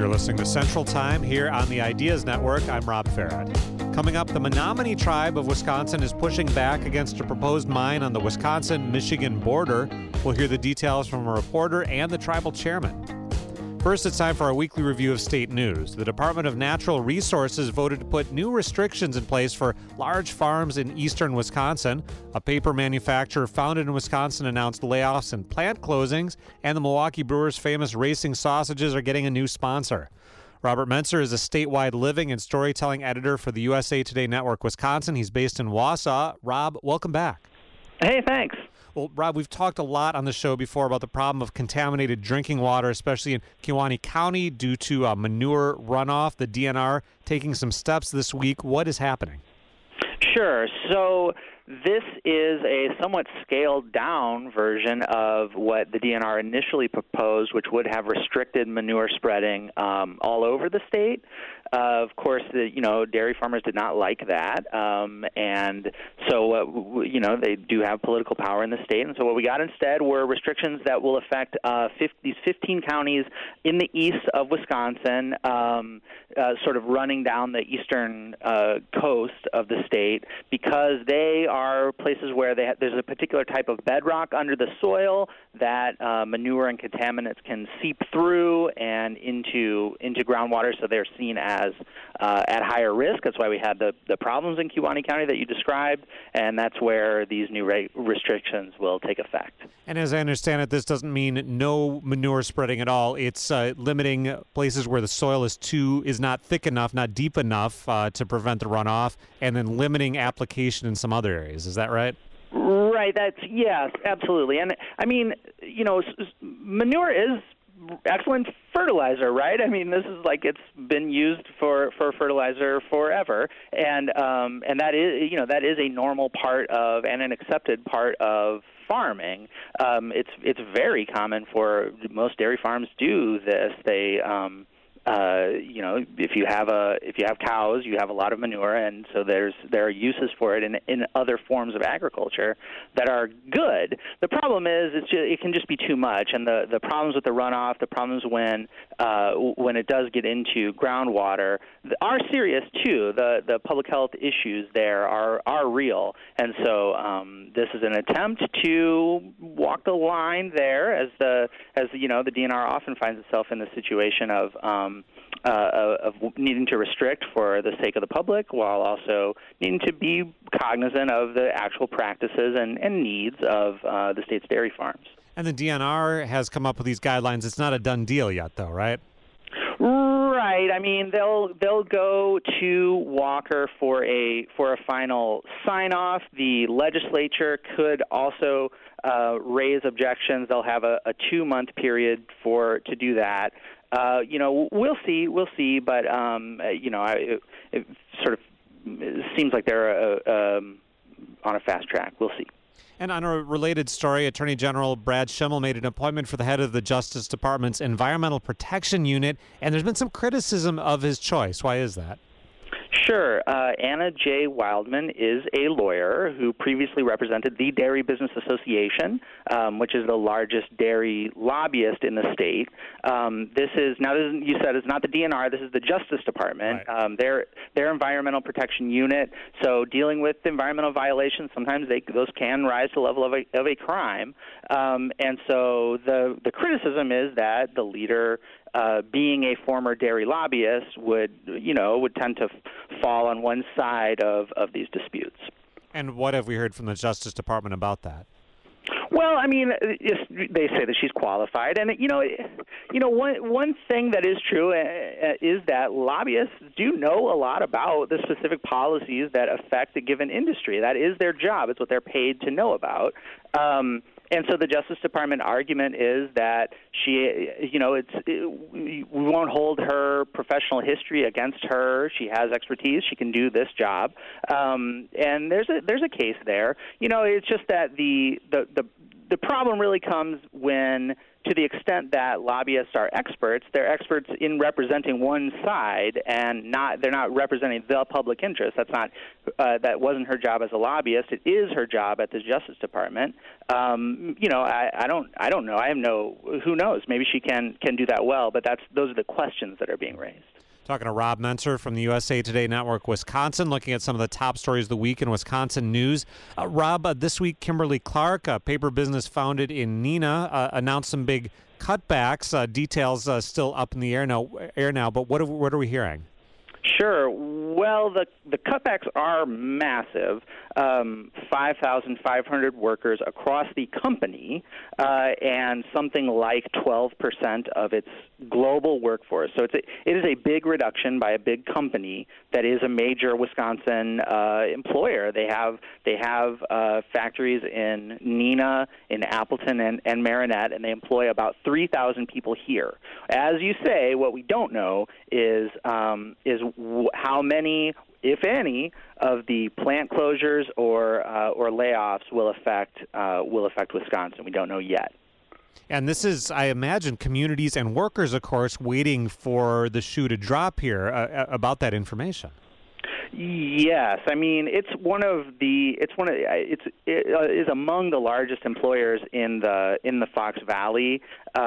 You're listening to Central Time here on the Ideas Network. I'm Rob Farrett. Coming up, the Menominee Tribe of Wisconsin is pushing back against a proposed mine on the Wisconsin-Michigan border. We'll hear the details from a reporter and the tribal chairman. First, it's time for our weekly review of state news. The Department of Natural Resources voted to put new restrictions in place for large farms in eastern Wisconsin. A paper manufacturer founded in Wisconsin announced layoffs and plant closings, and the Milwaukee Brewers' famous racing sausages are getting a new sponsor. Robert Mentzer is a statewide living and storytelling editor for the USA Today Network Wisconsin. He's based in Wausau. Rob, welcome back. Hey, thanks. Well, Rob, we've talked a lot on the show before about the problem of contaminated drinking water, especially in Kewaunee County due to manure runoff. The DNR taking some steps this week. What is happening? Sure. So this is a somewhat scaled-down version of what the DNR initially proposed, which would have restricted manure spreading all over the state. Of course, dairy farmers did not like that, and so they do have political power in the state. And so what we got instead were restrictions that will affect these 15 counties in the east of Wisconsin, sort of running down the eastern coast of the state, because they are places where there's a particular type of bedrock under the soil that manure and contaminants can seep through and into groundwater, so they're seen as at higher risk. That's why we had the problems in Kewaunee County that you described, and that's where these new restrictions will take effect. And as I understand it, this doesn't mean no manure spreading at all. It's limiting places where the soil is not thick enough, not deep enough to prevent the runoff, and then limiting application in some other areas. Is that right? Right. Yes, absolutely. And I mean, manure is excellent fertilizer, right? I mean, this is like it's been used for fertilizer forever, and that is a normal part of and an accepted part of farming. It's very common for most dairy farms do this. They if you have cows, you have a lot of manure, and so there are uses for it in other forms of agriculture that are good. The problem is it can just be too much, and the problems with the runoff, the problems when it does get into groundwater are serious too. The public health issues there are real, and so this is an attempt to walk the line there, as the DNR often finds itself in the situation of needing to restrict for the sake of the public, while also needing to be cognizant of the actual practices and needs of the state's dairy farms. And the DNR has come up with these guidelines. It's not a done deal yet, though, right? Right. I mean, they'll go to Walker for a final sign-off. The legislature could also raise objections. They'll have a 2-month period to do that. We'll see, but it sort of seems like they're on a fast track. We'll see. And on a related story, Attorney General Brad Schimel made an appointment for the head of the Justice Department's Environmental Protection Unit, and there's been some criticism of his choice. Why is that? Sure. Anna J. Wildman is a lawyer who previously represented the Dairy Business Association, which is the largest dairy lobbyist in the state. You said it's not the DNR. This is the Justice Department. Right. Their Environmental Protection Unit. So dealing with environmental violations, sometimes those can rise to the level of a crime. And so the criticism is that the leader, being a former dairy lobbyist, would tend to fall on one side of these disputes. And what have we heard from the Justice Department about that? Well, I mean, they say that she's qualified, and one thing that is true is that lobbyists do know a lot about the specific policies that affect a given industry. That is their job; it's what they're paid to know about. And so the Justice Department argument is that we won't hold her professional history against her. She has expertise. She can do this job. And there's a case there. It's just that the problem really comes when to the extent that lobbyists are experts, they're experts in representing one side, and they're not representing the public interest. That wasn't her job as a lobbyist. It is her job at the Justice Department. I don't know. Who knows? Maybe she can do that well. But those are the questions that are being raised. Talking to Rob Mentzer from the USA Today Network, Wisconsin, looking at some of the top stories of the week in Wisconsin news. Rob, this week, Kimberly-Clark, a paper business founded in Neenah, announced some big cutbacks. Details still up in the air now. But what are we hearing? Sure. Well, the cutbacks are massive. 5,500 workers across the company, and something like 12% of its global workforce. So it is a big reduction by a big company that is a major Wisconsin employer. They have factories in Neenah, in Appleton, and Marinette, and they employ about 3,000 people here. As you say, what we don't know is how many, if any, of the plant closures or layoffs will affect Wisconsin. We don't know yet. And this is, I imagine, communities and workers, of course, waiting for the shoe to drop here about that information. Yes, I mean it is among the largest employers in the Fox Valley,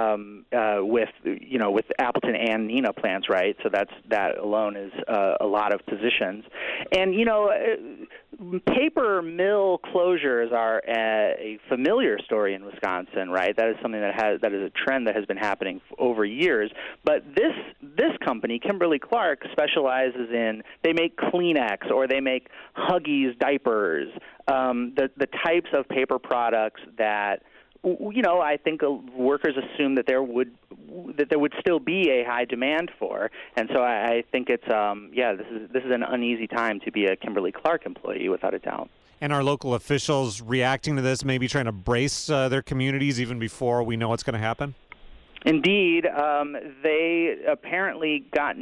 with Appleton and Neenah plants, right? So that alone is a lot of positions, and paper mill closures are a familiar story in Wisconsin, right? That is something that is a trend that has been happening over years. But this company, Kimberly-Clark, specializes in, they make Kleenex or they make Huggies diapers, the types of paper products that I think workers assume that there would still be a high demand for, and so I think it's this is an uneasy time to be a Kimberly-Clark employee, without a doubt. And are local officials reacting to this, maybe trying to brace their communities even before we know what's going to happen? Indeed, they apparently got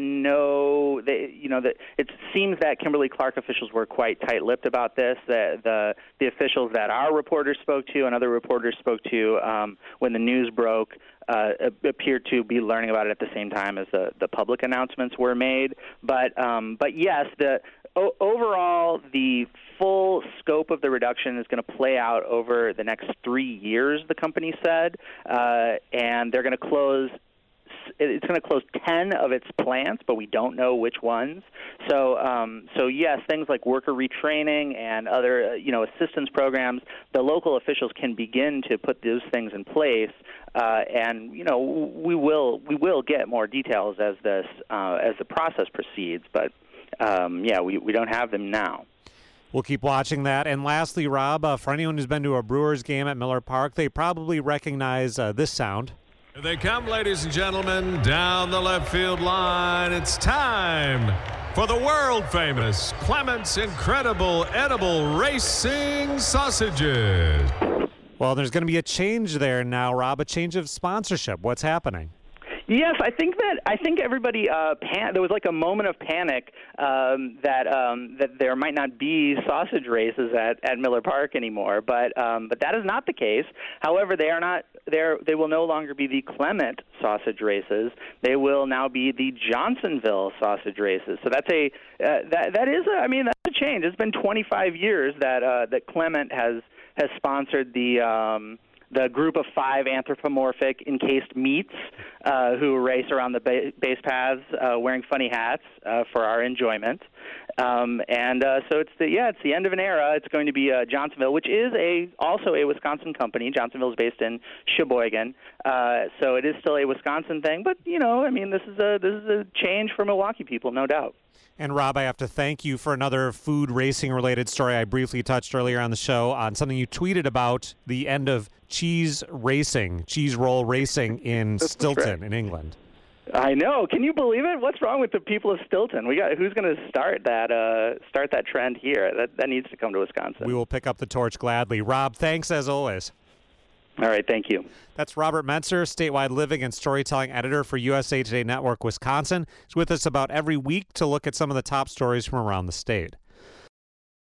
it seems that Kimberly-Clark officials were quite tight-lipped about this. The officials that our reporters spoke to and other reporters spoke to when the news broke appeared to be learning about it at the same time as the public announcements were made. But yes, overall, the full scope of the reduction is going to play out over the next 3 years, the company said, and they're going to close. It's going to close 10 of its plants, but we don't know which ones. So yes, things like worker retraining and other assistance programs, the local officials can begin to put those things in place, and we will get more details as the process proceeds. But we don't have them now. We'll keep watching that. And lastly, Rob, for anyone who's been to a Brewers game at Miller Park, they probably recognize this sound. Here they come, ladies and gentlemen, down the left field line. It's time for the world-famous Clement's Incredible Edible Racing Sausages. Well, there's going to be a change there now, Rob, a change of sponsorship. What's happening? Yes, I think everybody there was like a moment of panic that there might not be sausage races at Miller Park anymore, but that is not the case. However, they will no longer be the Clement sausage races. They will now be the Johnsonville sausage races. So that's that's a change. It's been 25 years that Clement has sponsored the group of 5 anthropomorphic encased meats who race around the base paths wearing funny hats for our enjoyment. So it's the end of an era. It's going to be Johnsonville, which is also a Wisconsin company. Johnsonville is based in Sheboygan, so it is still a Wisconsin thing. But this is a change for Milwaukee people, no doubt. And Rob, I have to thank you for another food racing related story I briefly touched earlier on the show on something you tweeted about the end of cheese roll racing in Stilton in England. I know. Can you believe it? What's wrong with the people of Stilton? Who's going to start that trend here? That needs to come to Wisconsin. We will pick up the torch gladly. Rob, thanks as always. All right, thank you. That's Robert Mentzer, statewide living and storytelling editor for USA Today Network Wisconsin. He's with us about every week to look at some of the top stories from around the state.